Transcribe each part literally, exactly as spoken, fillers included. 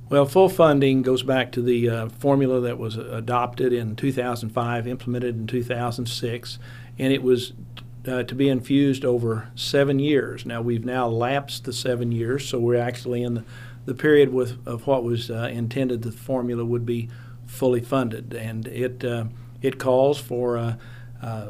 Well, full funding goes back to the uh, formula that was adopted in two thousand five, implemented in two thousand six, and it was uh, to be infused over seven years. Now, we've now lapsed the seven years, so we're actually in the, the period with, of what was uh, intended the formula would be fully funded. And it, uh, it calls for uh, uh,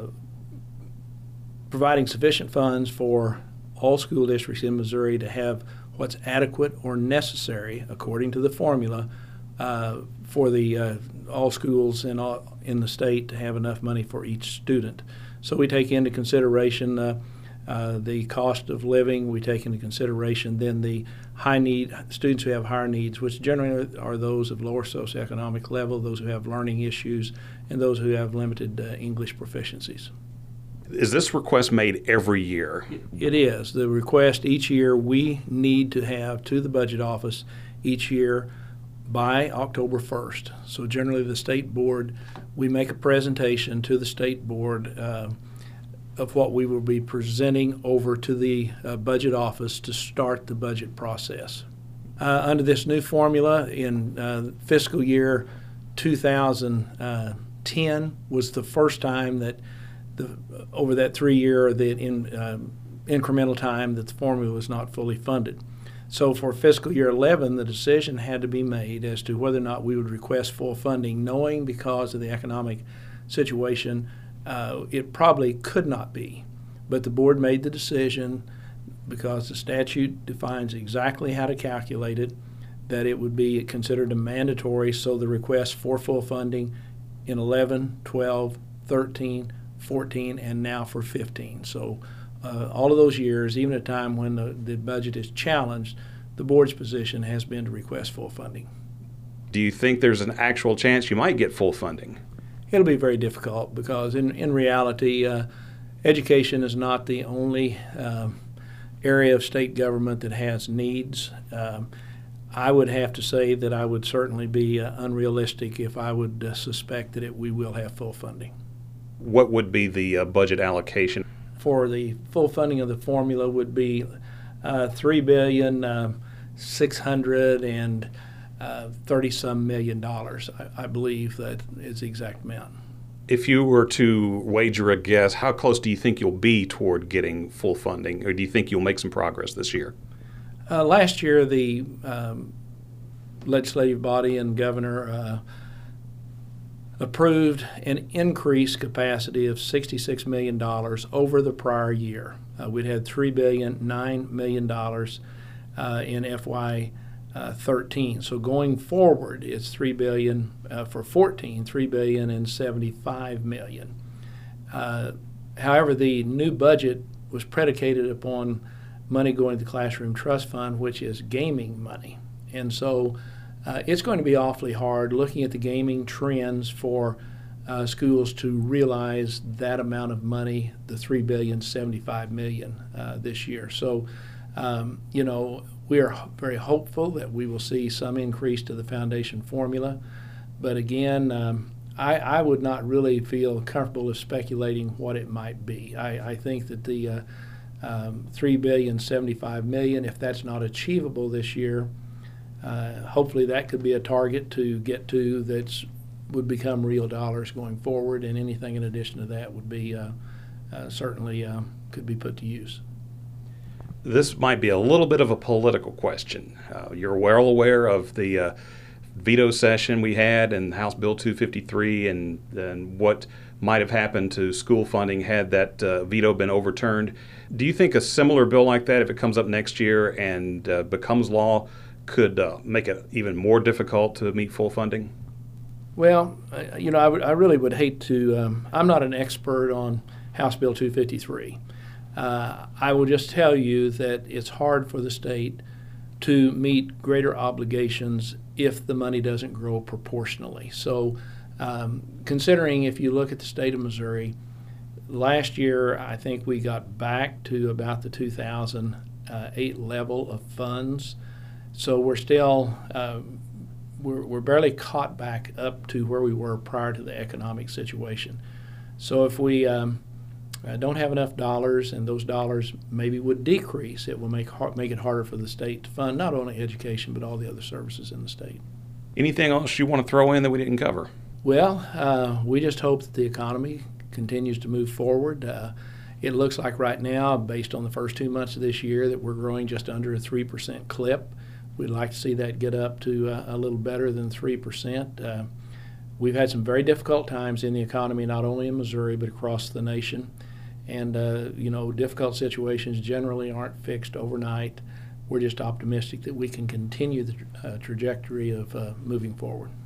providing sufficient funds for all school districts in Missouri to have what's adequate or necessary, according to the formula, uh, for the uh, all schools in all, in the state to have enough money for each student. So we take into consideration uh, uh, the cost of living. We take into consideration then the high need students who have higher needs, which generally are those of lower socioeconomic level, those who have learning issues, and those who have limited uh, English proficiencies. Is this request made every year? It is. The request each year we need to have to the budget office each year by October first. So generally the state board, we make a presentation to the state board uh, of what we will be presenting over to the uh, budget office to start the budget process. Uh, under this new formula in uh, fiscal year two thousand ten was the first time that The, over that three-year that in um, incremental time that the formula was not fully funded. So for fiscal year eleven, the decision had to be made as to whether or not we would request full funding, knowing because of the economic situation uh, it probably could not be. But the board made the decision, because the statute defines exactly how to calculate it, that it would be considered a mandatory, so the request for full funding in eleven, twelve, thirteen, fourteen, and now for fifteen. So uh, all of those years, even at a time when the, the budget is challenged, the board's position has been to request full funding. Do you think there's an actual chance you might get full funding? It'll be very difficult because in, in reality, uh, education is not the only uh, area of state government that has needs. Um, I would have to say that I would certainly be uh, unrealistic if I would uh, suspect that it, we will have full funding. What would be the uh, budget allocation? For the full funding of the formula would be uh, three billion uh, six hundred and uh, thirty some million dollars. I, I believe that is the exact amount. If you were to wager a guess, how close do you think you'll be toward getting full funding, or do you think you'll make some progress this year? Uh, last year, the um, legislative body and governor uh, approved an increased capacity of sixty-six million dollars over the prior year. Uh, we'd had three billion nine million dollars uh, in F Y thirteen. So going forward, it's three billion dollars uh, for fourteen, three billion and seventy-five million. Uh, however, the new budget was predicated upon money going to the Classroom Trust Fund, which is gaming money, and so Uh, it's going to be awfully hard looking at the gaming trends for uh, schools to realize that amount of money, the three billion seventy-five million uh, this year. So, um, you know, we are very hopeful that we will see some increase to the foundation formula. But again, um, I, I would not really feel comfortable of speculating what it might be. I, I think that the uh, um, three billion seventy-five million, if that's not achievable this year, Uh, hopefully that could be a target to get to that would become real dollars going forward, and anything in addition to that would be uh, uh, certainly uh, could be put to use. This might be a little bit of a political question. Uh, you're well aware of the uh, veto session we had in House Bill two fifty-three and, and what might have happened to school funding had that uh, veto been overturned. Do you think a similar bill like that, if it comes up next year and uh, becomes law, could uh, make it even more difficult to meet full funding? Well, I, you know, I, would, I really would hate to, um, I'm not an expert on House Bill two fifty-three. Uh, I will just tell you that it's hard for the state to meet greater obligations if the money doesn't grow proportionally. So um, considering if you look at the state of Missouri, last year I think we got back to about the two thousand eight level of funds. So we're still, uh, we're, we're barely caught back up to where we were prior to the economic situation. So if we um, uh, don't have enough dollars, and those dollars maybe would decrease. It will make har- make it harder for the state to fund not only education but all the other services in the state. Anything else you want to throw in that we didn't cover? Well, uh, we just hope that the economy continues to move forward. Uh, it looks like right now, based on the first two months of this year, that we're growing just under a three percent clip. We'd like to see that get up to uh, a little better than three percent. Uh, we've had some very difficult times in the economy, not only in Missouri but across the nation. And, uh, you know, difficult situations generally aren't fixed overnight. We're just optimistic that we can continue the uh, trajectory of uh, moving forward.